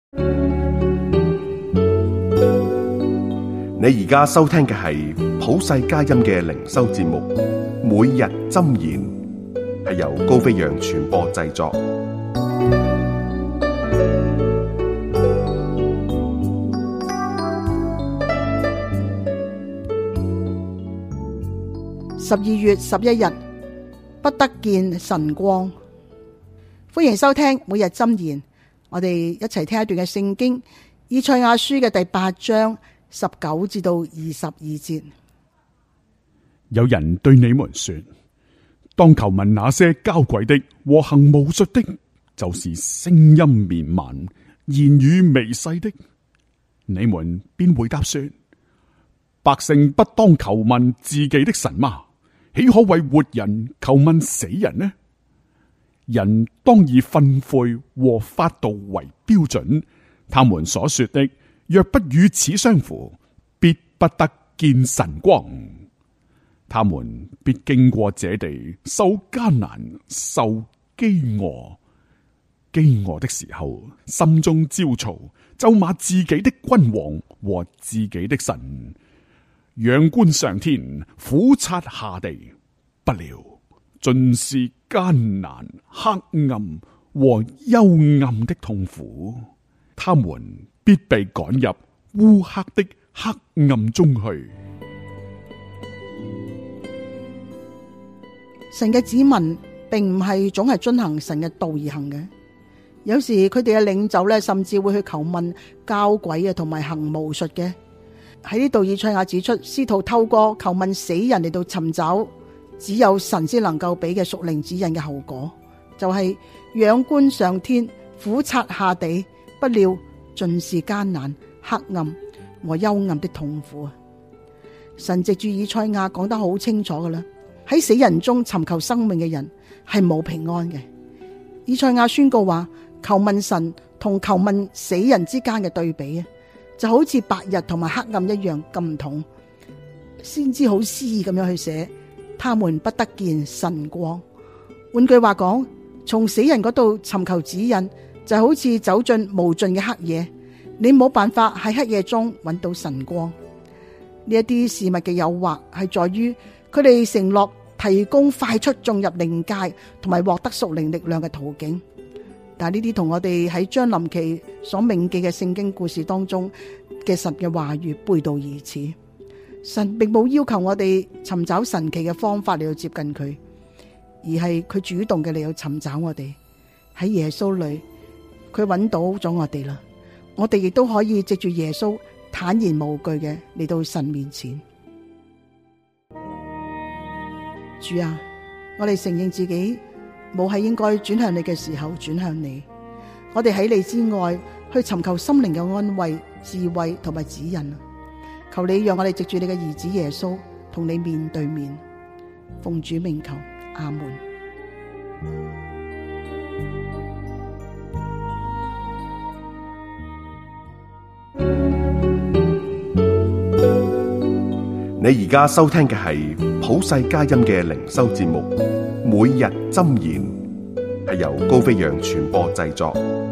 你而家收聽嘅係普世佳音嘅靈修節目，每日箴言，係由高飛揚傳播製作。 12月11日，不得見晨光。歡迎收聽每日箴言，我哋一齊聽一段嘅聖經，以賽亞書嘅第8章19至到22節。 有人對你們說，當求問那些交鬼的和行巫術的，就是聲音綿蠻、言語微細的。你們便回答說，百姓不當求問自己的神嗎？豈可為活人求問死人呢？人當以訓誨和法度為標準，他們所說的若不與此相符，必不得見晨光。他們必經過這地，受艱難，受飢餓。飢餓的時候，心中焦躁，咒罵自己的君王和自己的神。仰觀上天，俯察下地，不料盡是艱難、黑暗和幽暗的痛苦。他們必被趕入烏黑的黑暗中去。 神嘅子民並唔係總係遵行神嘅道而行嘅，有時佢哋嘅領袖咧，甚至會去求問交鬼啊，同埋行巫術嘅。喺呢度，以賽亞指出，試圖透過求問死人嚟到尋找只有神先能夠俾嘅屬靈指引嘅後果，就係仰觀上天，俯察下地，不料盡是艱難、黑暗和幽暗的痛苦啊！神藉住以賽亞講得好清楚噶啦，喺死人中尋求生命嘅人係冇平安嘅。以賽亞宣告話，求問神同求問死人之間嘅對比啊，就好似白日同埋黑暗一樣咁唔同。先知好詩意咁樣去寫，他們不得見晨光。換句話講，從死人嗰度尋求指引，就好似走進無盡嘅黑夜，你冇辦法喺黑夜中揾到晨光。呢一啲事物嘅誘惑係在於佢哋承諾提供快速進入靈界同埋獲得屬靈力量嘅途徑，但係呢啲同我哋喺將臨期所銘記嘅聖經故事當中嘅神嘅話語背道而馳。神並冇要求我哋尋找神奇嘅方法嚟到接近佢，而係佢主動嘅嚟到尋找我哋。喺耶穌裏，佢揾到咗我哋啦。我哋亦都可以藉住耶穌坦然無懼嘅嚟到神面前。主啊，我哋承認自己冇喺應該轉向你嘅時候轉向你。我哋喺你之外去尋求心靈嘅安慰、智慧同埋指引。求你讓我哋藉住你嘅兒子耶穌同你面對面。奉主名求，阿門。 你而家收聽嘅係普世佳音嘅靈修節目，每日箴言，係由高飛揚傳播製作。